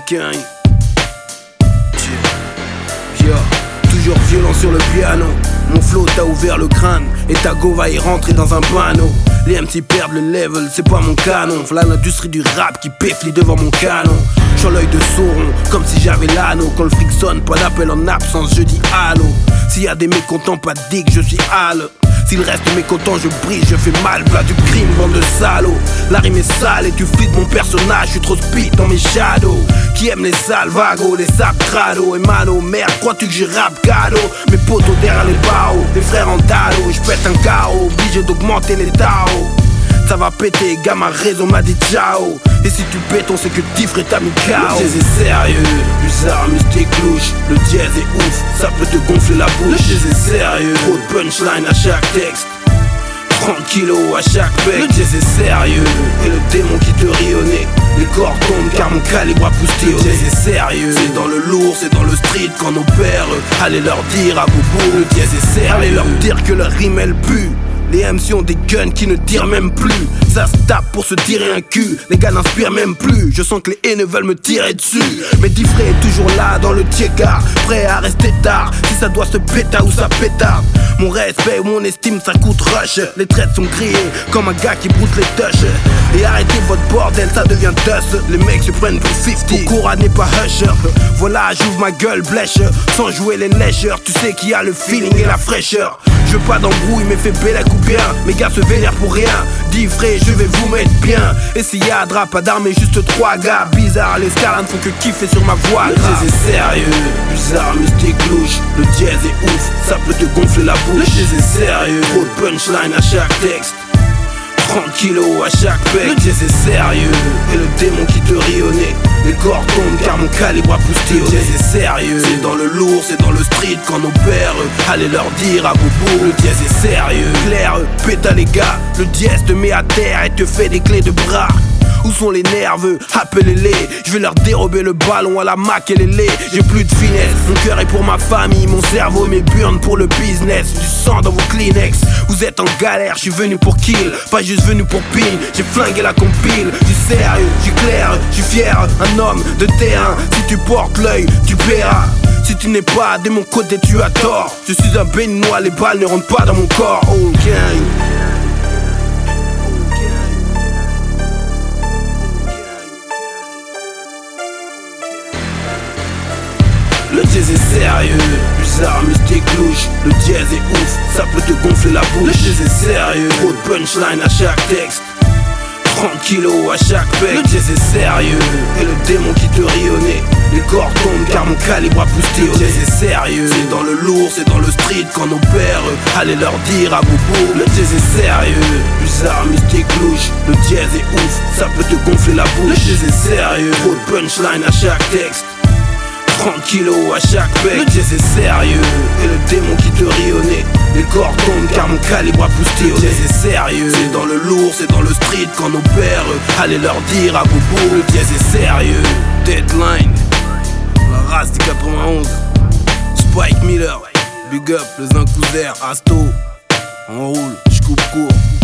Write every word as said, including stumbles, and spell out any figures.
gang. Yeah. Toujours violent sur le piano. Mon flow t'a ouvert le crâne et ta go va y rentrer dans un panneau. Les M C perdent le level, c'est pas mon canon. Voilà l'industrie du rap qui péflie devant mon canon. J'suis l'œil de Sauron, comme si j'avais l'anneau. Quand le fric sonne, pas d'appel en absence, je dis allô. S'il y a des mécontents, pas de dick, je suis hal. S'il reste mécontent, je brille, je fais mal, plat du crime, bande de salauds. La rime est sale et tu flippes mon personnage, je suis trop speed dans mes shadows. Qui aime les sales vagos, les sables crado. Et mano, merde, crois-tu que j'ai rap cadeau? Mes potos derrière les barreaux, les frères en talons. Je pète un chaos, obligé d'augmenter les taos. Ça va péter, gars, ma raison m'a dit ciao. Et si tu pètes, on sait que Tifre t'a mis K O. Le jazz est sérieux, bizarre, mystique, louche. Le dièse est ouf, ça peut te gonfler la bouche. Le jazz est sérieux, trop de punchline à chaque texte. trente kilos à chaque bec. Le jazz est sérieux, et le démon qui te rit au nez. Les corps tombent car mon calibre a poussé. Le jazz est sérieux, c'est dans le lourd, c'est dans le street qu'on opère. Allez leur dire à boubou, le jazz est sérieux. Allez leur dire que leur rime elle pue. Les M C ont des guns qui ne tirent même plus. Ça se tape pour se tirer un cul. Les gars n'inspirent même plus. Je sens que les haineux veulent me tirer dessus. Mais Diffré est toujours là dans le tiécar, prêt à rester tard. Si ça doit se péta ou ça pétarde. Mon respect ou mon estime ça coûte rush. Les traites sont grillées comme un gars qui broute les touches. Et arrêtez votre bordel, ça devient dust. Les mecs se prennent pour cinquante. Kokora n'est pas Usher. Voilà, j'ouvre ma gueule blèche. Sans jouer les légers, tu sais qu'il y a le feeling et la fraîcheur. Je veux pas d'embrouille mais fais belle ou bien. Mes gars se vénèrent pour rien. Diffré, je vais vous mettre bien. Et s'il y a drap, pas d'armes et juste trois gars. Bizarre, les scars ne font que kiffer sur ma voix. Le jazz est sérieux, bizarre, mystique, louche. Le jazz est ouf, ça peut te gonfler la bouche. Le jazz est sérieux, trop de punchline à chaque texte. trente kilos à chaque bec. Le jazz est sérieux, et le démon qui te rit au nez. Les corps tombent car mon calibre a poussé. Le jazz est sérieux, c'est dans le lourd, c'est dans le street qu'on opère. Allez leur dire à boubou, le jazz est sérieux. Clair, péta les gars, le jazz te met à terre et te fait des clés de bras. Où sont les nerveux? Appelez-les. Je vais leur dérober le ballon à la Mac et les laits. J'ai plus de finesse. Mon cœur est pour ma famille, mon cerveau et mes burnes pour le business. Du sang dans vos Kleenex. Vous êtes en galère, je suis venu pour kill, pas juste venu pour pile. J'ai flingué la compile. J'suis sérieux, j'suis clair, j'suis fier. Un homme de terrain. Si tu portes l'œil, tu paieras. Si tu n'es pas de mon côté, tu as tort. Je suis un béninois, les balles ne rentrent pas dans mon corps. Oh gang. Le jazz est sérieux, bizarre, mystique, louche. Le jazz est ouf, ça peut te gonfler la bouche. Le jazz est sérieux, trop de punchline à chaque texte. trente kilos à chaque bec. Le jazz est sérieux, et le démon qui te rit au nez. Les corps tombent car mon calibre a poussé. Le jazz est sérieux, c'est dans le lourd, c'est dans le street qu'on opère. Allez leur dire à boubou, le jazz est sérieux, bizarre, mystique, louche. Le jazz est ouf, ça peut te gonfler la bouche. Le jazz est sérieux, trop de punchline à chaque texte. trente kilos à chaque bec. Le jazz est sérieux, et le démon qui te rit au nez. Les corps tombent car mon calibre a poussé. Le jazz est sérieux, c'est dans le lourd, c'est dans le street qu'on opère. Allez leur dire à boubou, le jazz est sérieux. Deadline, la race du quatre-vingt-onze. Spike Miller, Big Up, le Zincouzer, Asto. On roule, j'coupe court.